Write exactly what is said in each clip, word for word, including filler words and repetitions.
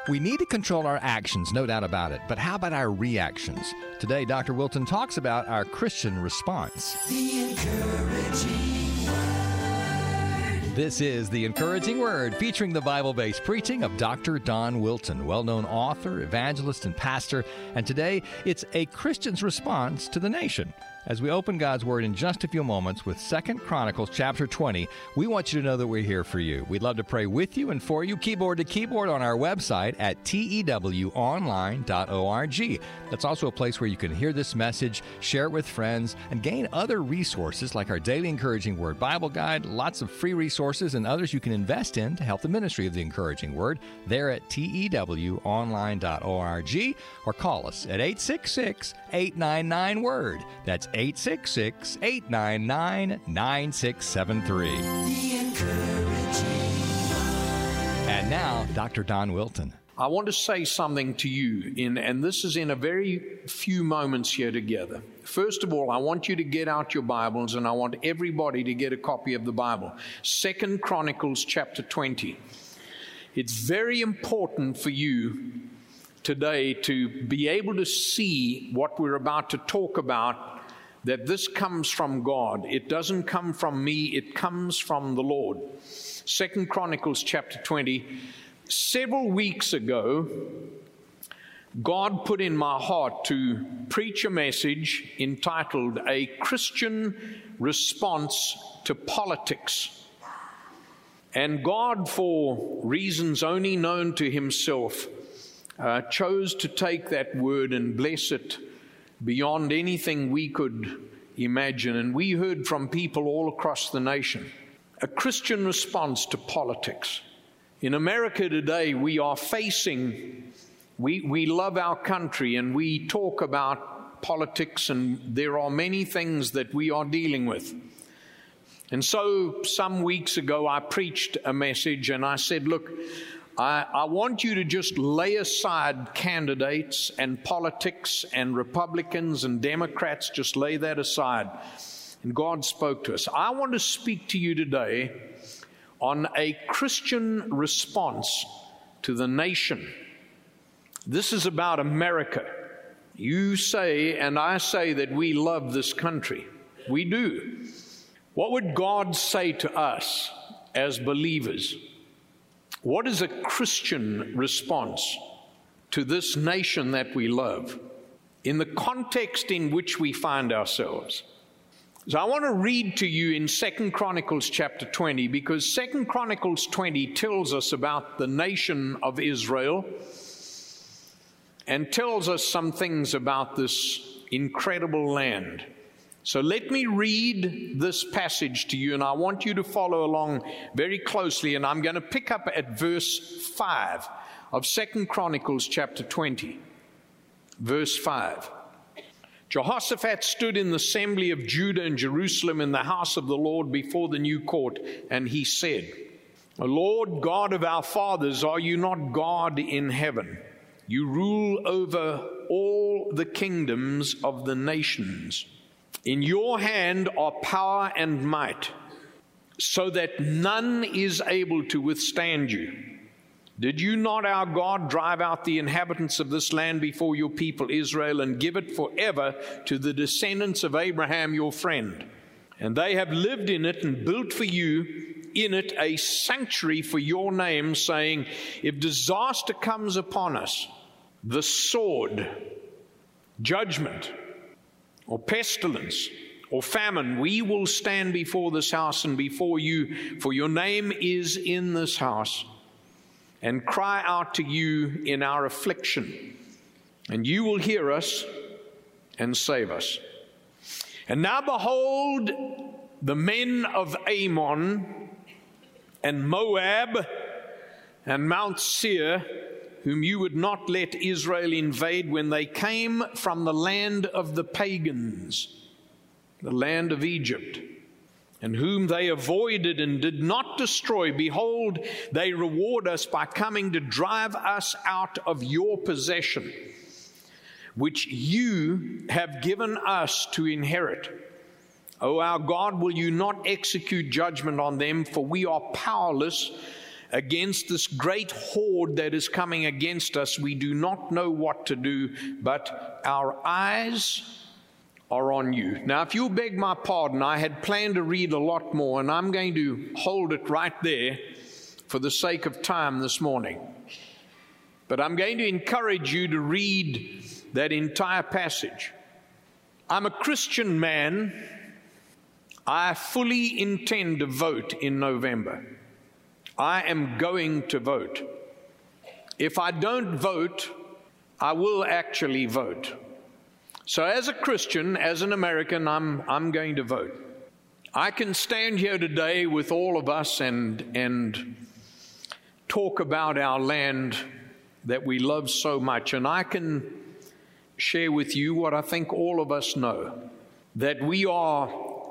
We need to control our actions, no doubt about it. But how about our reactions? Today, Doctor Wilton talks about our Christian response. The Encouraging Word. This is The Encouraging Word, featuring the Bible-based preaching of Doctor Don Wilton, well-known author, evangelist, and pastor. And today, it's a Christian's response to the nation. As we open God's Word in just a few moments with Second Chronicles chapter twenty, we want you to know that we're here for you. We'd love to pray with you and for you, keyboard to keyboard, on our website at T E W online dot org. That's also a place where you can hear this message, share it with friends, and gain other resources like our Daily Encouraging Word Bible Guide, lots of free resources, and others you can invest in to help the ministry of the Encouraging Word. There at T E W online dot org, or call us at eight six six, eight nine nine, WORD. That's eight six six, eight nine nine, nine six seven three. The Encouraging Word. And now, Doctor Don Wilton. I want to say something to you, in, and this is in a very few moments here together. First of all, I want you to get out your Bibles, and I want everybody to get a copy of the Bible. Second Chronicles chapter twenty. It's very important for you today to be able to see what we're about to talk about, that this comes from God. It doesn't come from me, it comes from the Lord. Second Chronicles chapter twenty. Several weeks ago, God put in my heart to preach a message entitled A Christian Response to Politics. And God, for reasons only known to Himself, uh, chose to take that word and bless it beyond anything we could imagine. And we heard from people all across the nation. A Christian response to politics. In America today, we are facing, we, we love our country and we talk about politics, and there are many things that we are dealing with. And so some weeks ago, I preached a message and I said, look, I, I want you to just lay aside candidates and politics and Republicans and Democrats, just lay that aside. And God spoke to us. I want to speak to you today on a Christian response to the nation. This is about America. You say and I say that we love this country. We do. What would God say to us as believers? What is a Christian response to this nation that we love in the context in which we find ourselves? So I want to read to you in Second Chronicles chapter twenty, because Second Chronicles twenty tells us about the nation of Israel and tells us some things about this incredible land. So let me read this passage to you, and I want you to follow along very closely, and I'm going to pick up at verse five of Second Chronicles chapter twenty. Verse five. Jehoshaphat stood in the assembly of Judah and Jerusalem in the house of the Lord before the new court, and he said, O Lord God of our fathers, are you not God in heaven? You rule over all the kingdoms of the nations. In your hand are power and might, so that none is able to withstand you. Did you not, our God, drive out the inhabitants of this land before your people Israel and give it forever to the descendants of Abraham your friend? And they have lived in it and built for you in it a sanctuary for your name, saying, if disaster comes upon us, the sword, judgment, or pestilence, or famine, we will stand before this house and before you, for your name is in this house, and cry out to you in our affliction, and you will hear us and save us. And now behold, the men of Ammon and Moab and Mount Seir, whom you would not let Israel invade when they came from the land of the pagans, the land of Egypt, and whom they avoided and did not destroy, behold, they reward us by coming to drive us out of your possession, which you have given us to inherit. O our God, will you not execute judgment on them? For we are powerless, against this great horde that is coming against us. We do not know what to do, but our eyes are on you. Now, if you'll beg my pardon, I had planned to read a lot more, and I'm going to hold it right there for the sake of time this morning. But I'm going to encourage you to read that entire passage. I'm a Christian man. I fully intend to vote in November. I am going to vote. If I don't vote, I will actually vote. So as a Christian, as an American, I'm, I'm going to vote. I can stand here today with all of us and, and talk about our land that we love so much. And I can share with you what I think all of us know, that we are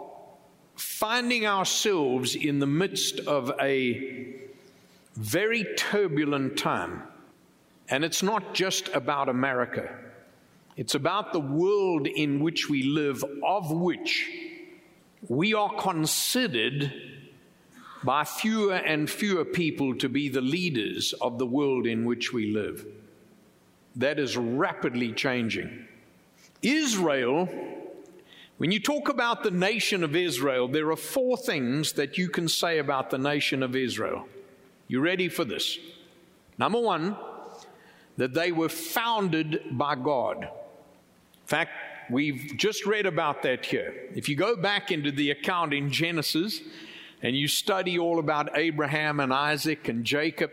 finding ourselves in the midst of a very turbulent time. And it's not just about America. It's about the world in which we live, of which we are considered by fewer and fewer people to be the leaders of the world in which we live. That is rapidly changing. Israel, when you talk about the nation of Israel, there are four things that you can say about the nation of Israel. You ready for this? Number one, that they were founded by God. In fact, we've just read about that here. If you go back into the account in Genesis and you study all about Abraham and Isaac and Jacob,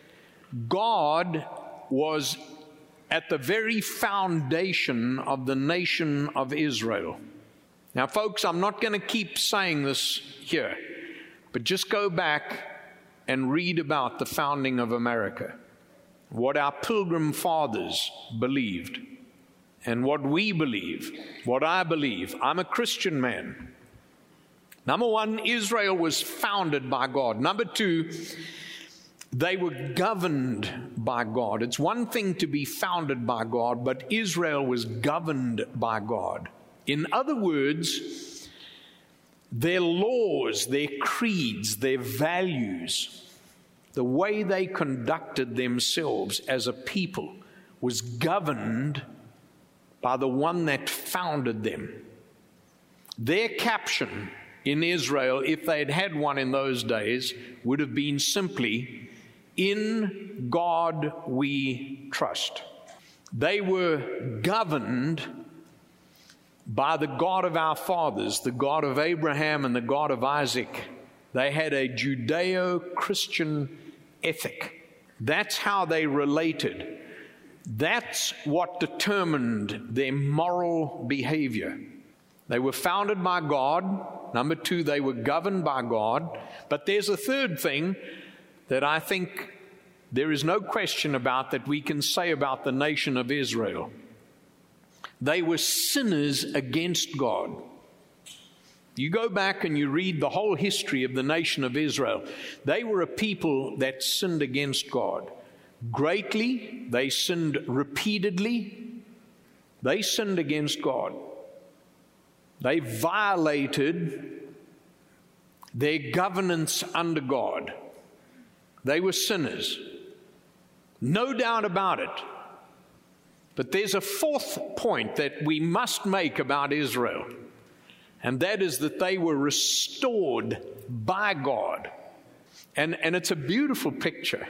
God was at the very foundation of the nation of Israel. Now, folks, I'm not going to keep saying this here, but just go back and read about the founding of America, what our Pilgrim fathers believed, and what we believe, what I believe. I'm a Christian man. Number one, Israel was founded by God. Number two, they were governed by God. It's one thing to be founded by God, but Israel was governed by God. In other words, their laws, their creeds, their values, the way they conducted themselves as a people was governed by the one that founded them. Their caption in Israel, if they had had one in those days, would have been simply, "In God we trust." They were governed by the God of our fathers, the God of Abraham and the God of Isaac. They had a Judeo-Christian ethic. That's how they related. That's what determined their moral behavior. They were founded by God. Number two, they were governed by God. But there's a third thing that I think there is no question about that we can say about the nation of Israel. They were sinners against God. You go back and you read the whole history of the nation of Israel. They were a people that sinned against God. Greatly, they sinned repeatedly. They sinned against God. They violated their governance under God. They were sinners. No doubt about it. But there's a fourth point that we must make about Israel, and that is that they were restored by God. And, and it's a beautiful picture.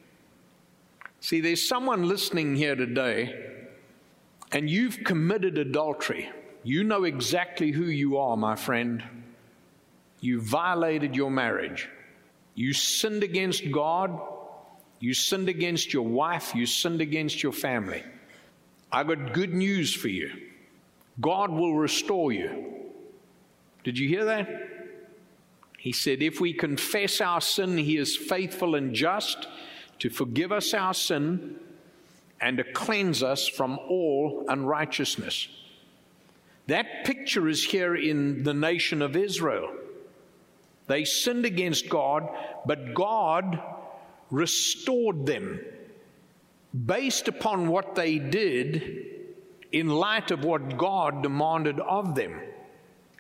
See, there's someone listening here today, and you've committed adultery. You know exactly who you are, my friend. You violated your marriage. You sinned against God. You sinned against your wife. You sinned against your family. I got good news for you. God will restore you. Did you hear that? He said, if we confess our sin, He is faithful and just to forgive us our sin and to cleanse us from all unrighteousness. That picture is here in the nation of Israel. They sinned against God, but God restored them based upon what they did in light of what God demanded of them.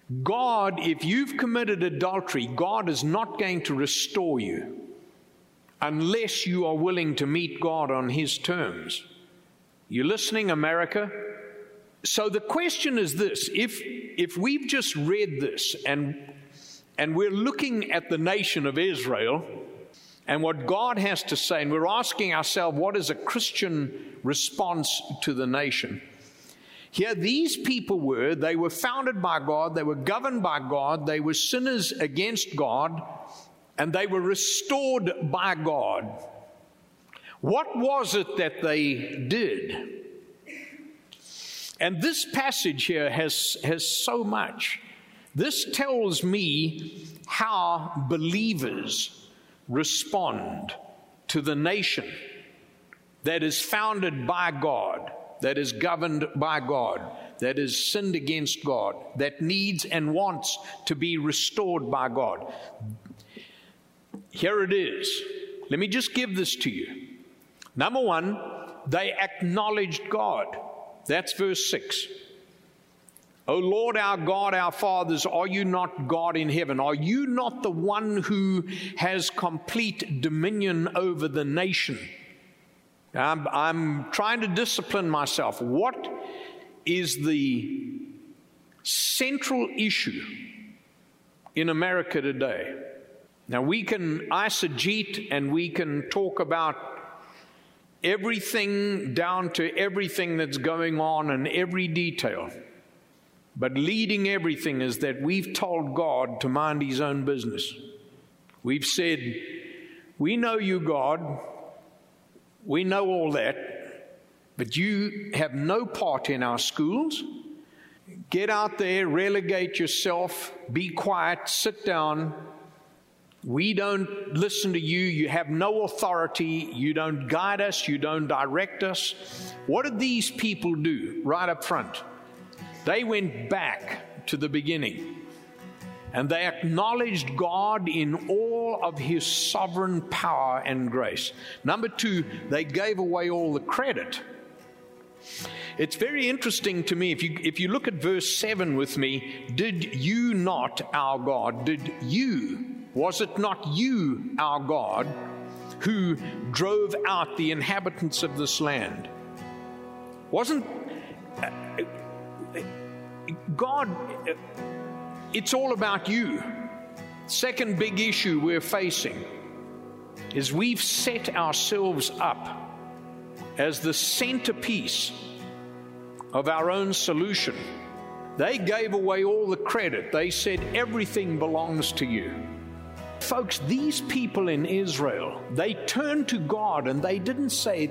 God, if you've committed adultery, God is not going to restore you. unless you are willing to meet God on His terms. You listening, America? So the question is this: if if we've just read this and and we're looking at the nation of Israel and what God has to say, and we're asking ourselves, what is a Christian response to the nation? Here, these people were, they were founded by God, they were governed by God, they were sinners against God, and they were restored by God. What was it that they did? And this passage here has, has so much. This tells me how believers respond to the nation that is founded by God, that is governed by God, that is sinned against God, that needs and wants to be restored by God. Here it is. Let me just give this to you. Number one, they acknowledged God. That's verse six. O Lord, our God, our fathers, are you not God in heaven? Are you not the one who has complete dominion over the nation? I'm, I'm trying to discipline myself. What is the central issue in America today? Now, we can eisegete and we can talk about everything down to everything that's going on and every detail. But leading everything is that we've told God to mind His own business. We've said, we know you, God. We know all that. But you have no part in our schools. Get out there, relegate yourself, be quiet, sit down. We don't listen to you. You have no authority. You don't guide us. You don't direct us. What did these people do right up front? They went back to the beginning, and they acknowledged God in all of His sovereign power and grace. Number two, they gave away all the credit. It's very interesting to me, if you if you look at verse seven with me, did you not, our God, did you, was it not you, our God, who drove out the inhabitants of this land? Wasn't uh, God, it's all about you. Second big issue we're facing is we've set ourselves up as the centerpiece of our own solution. They gave away all the credit. They said everything belongs to you. Folks, these people in Israel, they turned to God and they didn't say,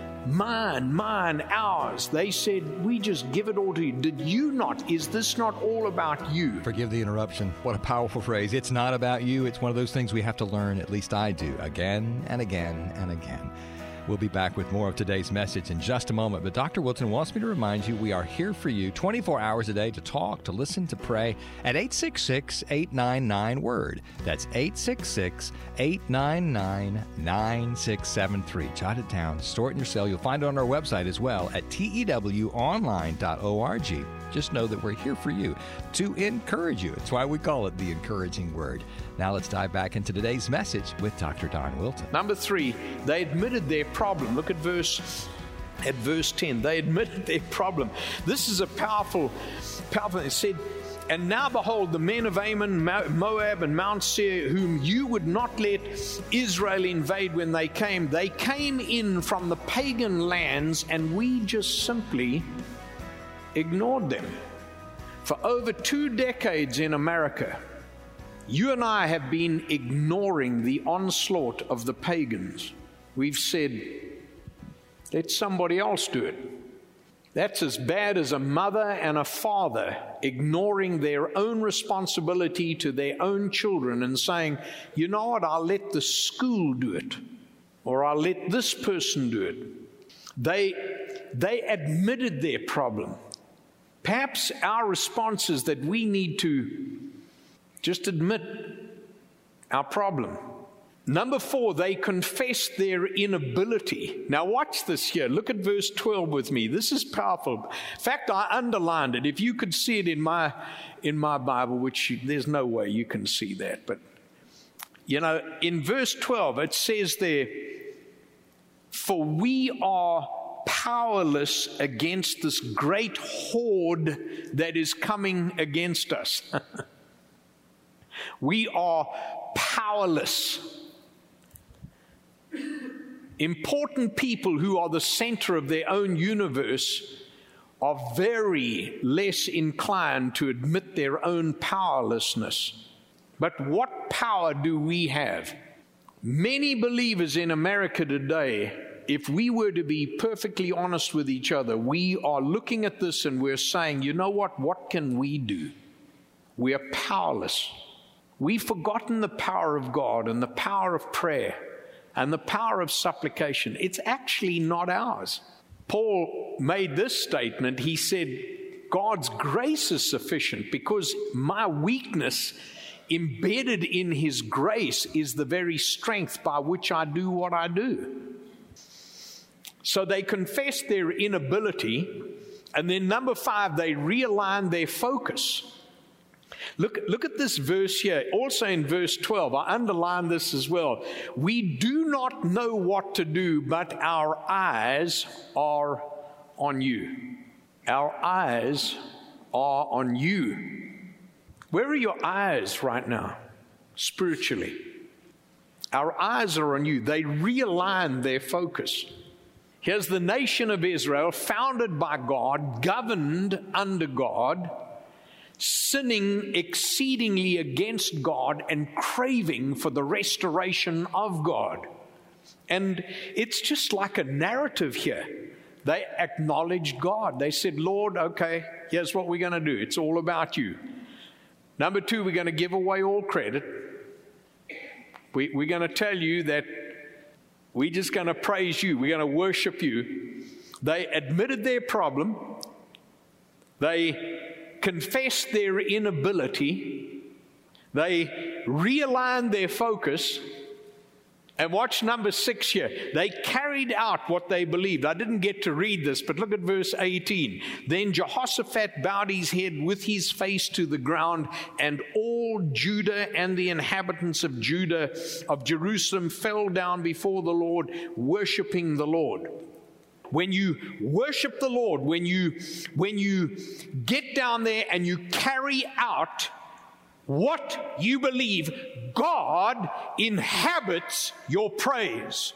mine, mine, ours. They said, we just give it all to you. Did you not? Is this not all about you? Forgive the interruption. What a powerful phrase. It's not about you. It's one of those things we have to learn, at least I do, again and again and again. We'll be back with more of today's message in just a moment. But Doctor Wilton wants me to remind you we are here for you twenty-four hours a day to talk, to listen, to pray at eight six six, eight nine nine, WORD. That's eight six six, eight nine nine, nine six seven three. Jot it down, store it in your cell. You'll find it on our website as well at T E W online dot org. Just know that we're here for you to encourage you. That's why we call it the Encouraging Word. Now let's dive back into today's message with Doctor Don Wilton. Number three, they admitted their problem. Look at verse at verse ten. They admitted their problem. This is a powerful, powerful. It said, and now behold, the men of Ammon, Moab, and Mount Seir, whom you would not let Israel invade when they came, they came in from the pagan lands, and we just simply ignored them. For over two decades in America, you and I have been ignoring the onslaught of the pagans. We've said, let somebody else do it. That's as bad as a mother and a father ignoring their own responsibility to their own children and saying, you know what, I'll let the school do it, or I'll let this person do it. They, they admitted their problem. Perhaps our response is that we need to just admit our problem. Number four, they confessed their inability. Now watch this here. Look at verse twelve with me. This is powerful. In fact, I underlined it. If you could see it in my in my Bible, which you, there's no way you can see that, but You know, in verse twelve, it says there, for we are powerless against this great horde that is coming against us. We are powerless. Important people who are the center of their own universe are very less inclined to admit their own powerlessness. But what power do we have? Many believers in America today, if we were to be perfectly honest with each other, we are looking at this and we're saying, you know what, what can we do? We are powerless. We've forgotten the power of God and the power of prayer and the power of supplication. It's actually not ours. Paul made this statement. He said, God's grace is sufficient because my weakness embedded in his grace is the very strength by which I do what I do. So they confess their inability, and then number five, they realign their focus. Look, look at this verse here, also in verse twelve. I underline this as well. We do not know what to do, but our eyes are on you. Our eyes are on you. Where are your eyes right now, spiritually? Our eyes are on you. They realign their focus. Here's the nation of Israel, founded by God, governed under God, sinning exceedingly against God and craving for the restoration of God. And it's just like a narrative here. They acknowledged God. They said, Lord, okay, here's what we're going to do. It's all about you. Number two, we're going to give away all credit. We, we're going to tell you that we're just going to praise you. We're going to worship you. They admitted their problem. They confessed their inability. They realigned their focus. And watch number six here. They carried out what they believed. I didn't get to read this, but look at verse eighteen. Then Jehoshaphat bowed his head with his face to the ground, and all Judah and the inhabitants of Judah, of Jerusalem, fell down before the Lord, worshiping the Lord. When you worship the Lord, when you, when you get down there and you carry out what you believe, God inhabits your praise.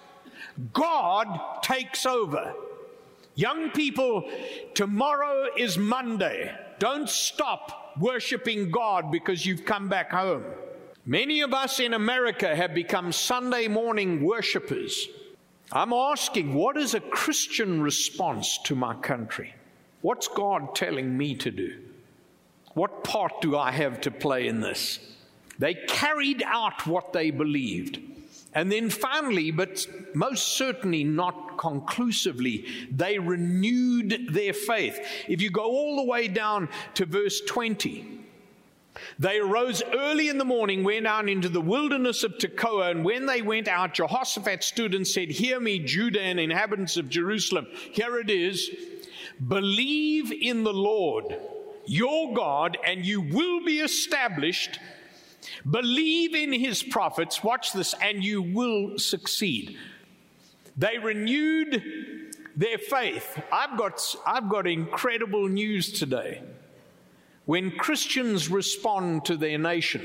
God takes over. Young people, tomorrow is Monday. Don't stop worshiping God because you've come back home. Many of us in America have become Sunday morning worshipers. I'm asking, what is a Christian response to my country? What's God telling me to do? What part do I have to play in this? They carried out what they believed. And then finally, but most certainly not conclusively, they renewed their faith. If you go all the way down to verse twenty, they arose early in the morning, went down into the wilderness of Tekoa, and when they went out, Jehoshaphat stood and said, "Hear me, Judah and inhabitants of Jerusalem." Here it is. "Believe in the Lord your God, and you will be established. Believe in his prophets," watch this, "and you will succeed." They renewed their faith. I've got, I've got incredible news today. When Christians respond to their nation,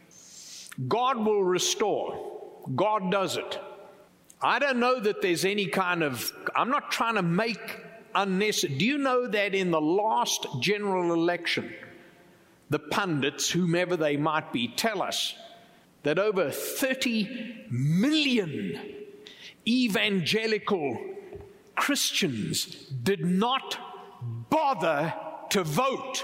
God will restore. God does it. I don't know that there's any kind of, I'm not trying to make unnecessary. Do you know that in the last general election, the pundits, whomever they might be, tell us that over thirty million evangelical Christians did not bother to vote.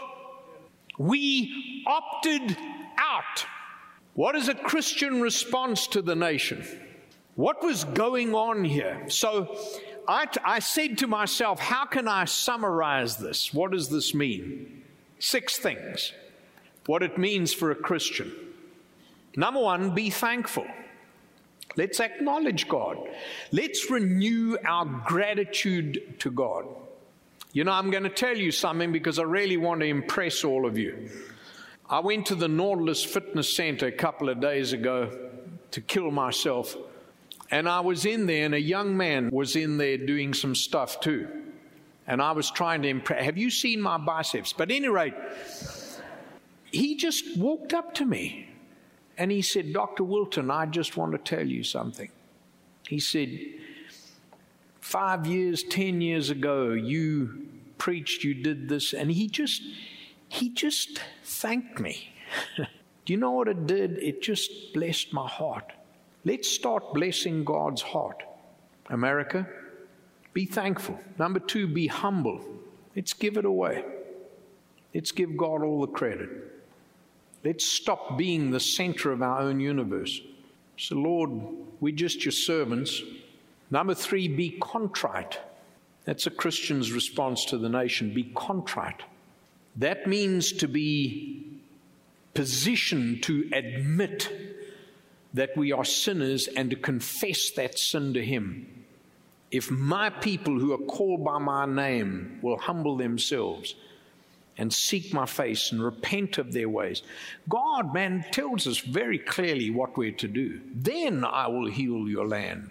We opted out. What is a Christian response to the nation? What was going on here? So I, I said to myself, how can I summarize this? What does this mean? Six things. What it means for a Christian. Number one, be thankful. Let's acknowledge God. Let's renew our gratitude to God. You know, I'm going to tell you something because I really want to impress all of you. I went to the Nautilus Fitness Center a couple of days ago to kill myself. And I was in there, and a young man was in there doing some stuff too. And I was trying to impress. Have you seen my biceps? But at any rate, he just walked up to me and he said, Doctor Wilton, I just want to tell you something. He said, five years, ten years ago, you preached, you did this. And he just, he just thanked me. Do you know what it did? It just blessed my heart. Let's start blessing God's heart. America, be thankful. Number two, be humble. Let's give it away. Let's give God all the credit. Let's stop being the center of our own universe. So, Lord, we're just your servants. Number three, be contrite. That's a Christian's response to the nation. Be contrite. That means to be positioned to admit that we are sinners and to confess that sin to Him. If my people who are called by my name will humble themselves and seek my face and repent of their ways, God, man, tells us very clearly what we're to do. Then I will heal your land.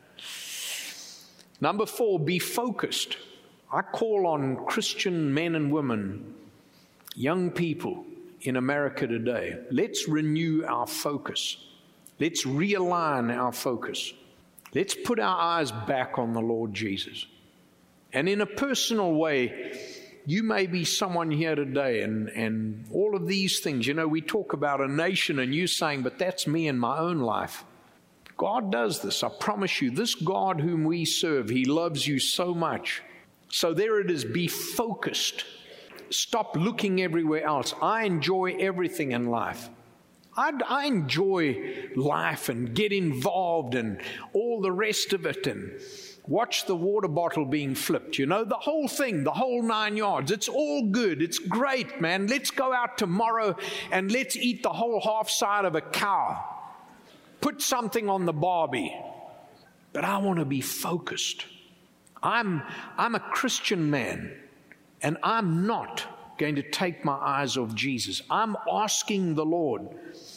Number four, be focused. I call on Christian men and women, young people in America today. Let's renew our focus. Let's realign our focus. Let's put our eyes back on the Lord Jesus. And in a personal way, you may be someone here today, and, and all of these things, you know, we talk about a nation and you saying, but that's me in my own life. God does this, I promise you. This God whom we serve, He loves you so much. So there it is, be focused. Stop looking everywhere else. I enjoy everything in life. I, I enjoy life and get involved and all the rest of it and watch the water bottle being flipped, you know, the whole thing, the whole nine yards. It's all good. It's great, man. Let's go out tomorrow and let's eat the whole half side of a cow. Put something on the barbie. But I want to be focused. I'm, I'm a Christian man, and I'm not going to take my eyes off Jesus. I'm asking the Lord,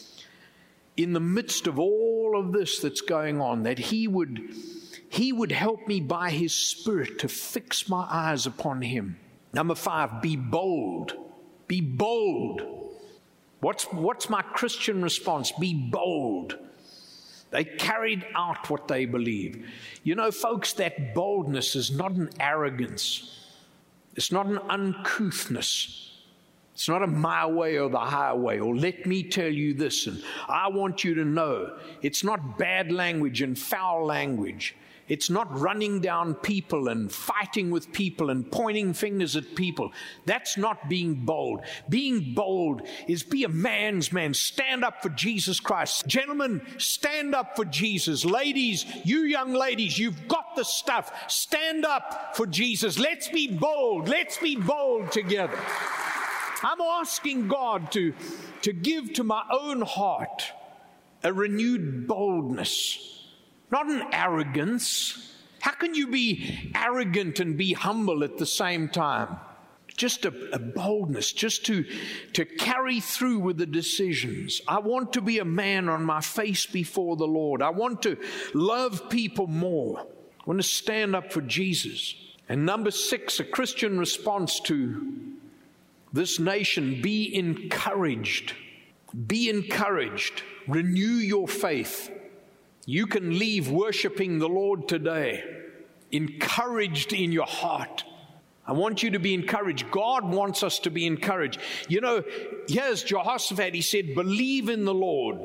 in the midst of all of this that's going on, that He would, He would help me by His Spirit to fix my eyes upon Him. Number five, be bold. Be bold. What's, what's my Christian response? Be bold. They carried out what they believe. You know, folks, that boldness is not an arrogance. It's not an uncouthness. It's not a my way or the highway, or let me tell you this, and I want you to know. It's not bad language and foul language. It's not running down people and fighting with people and pointing fingers at people. That's not being bold. Being bold is be a man's man. Stand up for Jesus Christ. Gentlemen, stand up for Jesus. Ladies, you young ladies, you've got the stuff. Stand up for Jesus. Let's be bold. Let's be bold together. I'm asking God to, to give to my own heart a renewed boldness. Not an arrogance. How can you be arrogant and be humble at the same time? Just a, a boldness, just to, to carry through with the decisions. I want to be a man on my face before the Lord. I want to love people more. I want to stand up for Jesus. And number six, a Christian response to this nation, be encouraged. Be encouraged. Renew your faith. You can leave worshiping the Lord today, encouraged in your heart. I want you to be encouraged. God wants us to be encouraged. You know, here's Jehoshaphat. He said, believe in the Lord.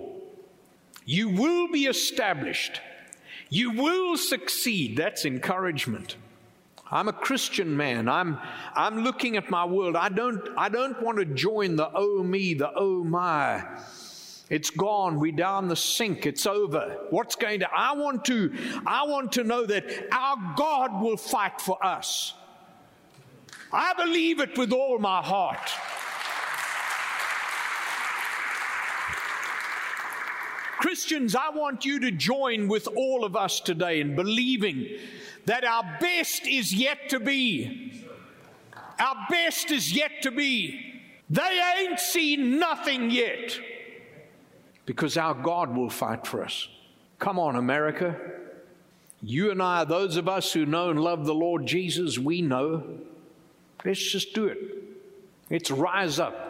You will be established. You will succeed. That's encouragement. I'm a Christian man. I'm, I'm looking at my world. I don't, I don't want to join the oh me, the oh my. It's gone. We're down the sink. It's over. What's going to, I want to, I want to know that our God will fight for us. I believe it with all my heart. Christians, I want you to join with all of us today in believing that our best is yet to be. Our best is yet to be. They ain't seen nothing yet. because our God will fight for us. Come on, America. You and I, those of us who know and love the Lord Jesus, we know. Let's just do it. Let's rise up.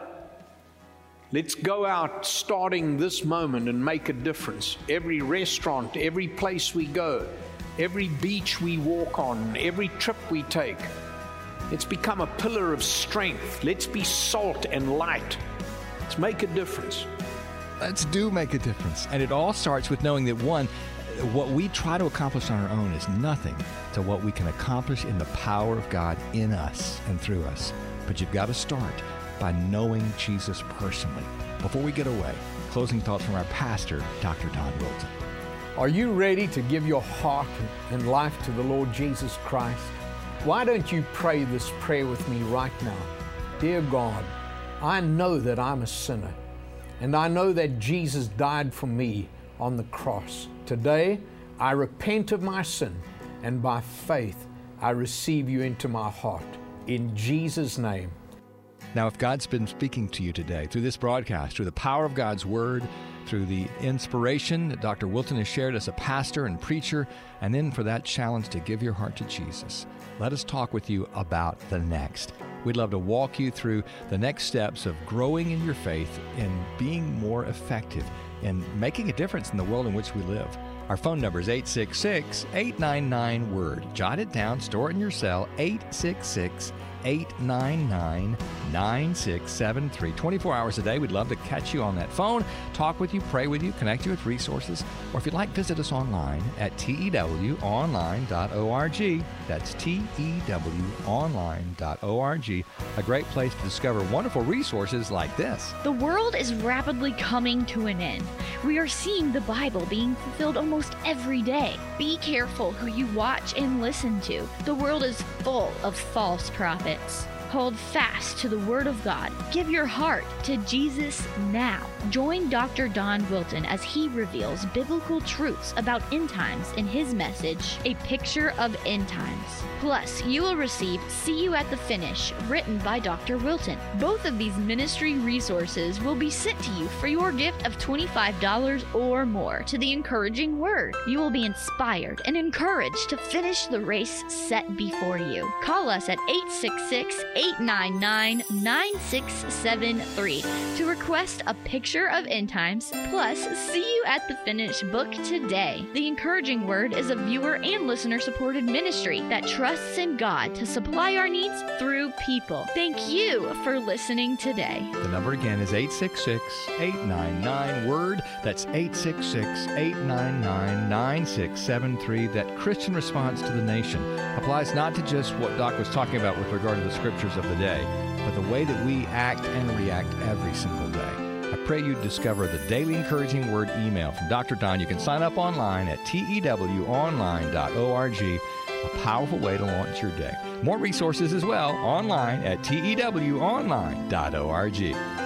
Let's go out starting this moment and make a difference. Every restaurant, every place we go, every beach we walk on, every trip we take. Let's become a pillar of strength. Let's be salt and light. Let's make a difference. Let's do make a difference. And it all starts with knowing that, one, what we try to accomplish on our own is nothing to what we can accomplish in the power of God in us and through us. But you've got to start by knowing Jesus personally. Before we get away, closing thoughts from our pastor, Doctor Don Wilton. Are you ready to give your heart and life to the Lord Jesus Christ? Why don't you pray this prayer with me right now? Dear God, I know that I'm a sinner, and I know that Jesus died for me on the cross. Today, I repent of my sin, and by faith, I receive you into my heart. In Jesus' name. Now, if God's been speaking to you today through this broadcast, through the power of God's Word, through the inspiration that Doctor Wilton has shared as a pastor and preacher, and then for that challenge to give your heart to Jesus, let us talk with you about the next. We'd love to walk you through the next steps of growing in your faith and being more effective in making a difference in the world in which we live. Our phone number is eight six six, eight nine nine, WORD. Jot it down, store it in your cell, eight six six, eight nine nine, nine six seven three. twenty-four hours a day. We'd love to catch you on that phone, talk with you, pray with you, connect you with resources. Or if you'd like, visit us online at T E W online dot org. That's T E W online dot org. A great place to discover wonderful resources like this. The world is rapidly coming to an end. We are seeing the Bible being fulfilled almost every day. Be careful who you watch and listen to. The world is full of false prophets. Hold fast to the Word of God. Give your heart to Jesus now. Join Doctor Don Wilton as he reveals biblical truths about end times in his message, A Picture of End Times. Plus, you will receive See You at the Finish, written by Doctor Wilton. Both of these ministry resources will be sent to you for your gift of twenty-five dollars or more to the Encouraging Word. You will be inspired and encouraged to finish the race set before you. Call us at eight six six, eight nine nine, nine six seven three to request A Picture of End Times, plus See You at the Finish book today. The Encouraging Word is a viewer and listener-supported ministry that trusts in God to supply our needs through people. Thank you for listening today. The number again is eight six six, eight nine nine, WORD. That's eight six six, eight nine nine, nine six seven three. That Christian response to the nation applies not to just what Doc was talking about with regard to the scriptures of the day, but the way that we act and react every single day. I pray you discover the Daily Encouraging Word email from Doctor Don. You can sign up online at T E W online dot org. A powerful way to launch your day. More resources as well online at T E W online dot org.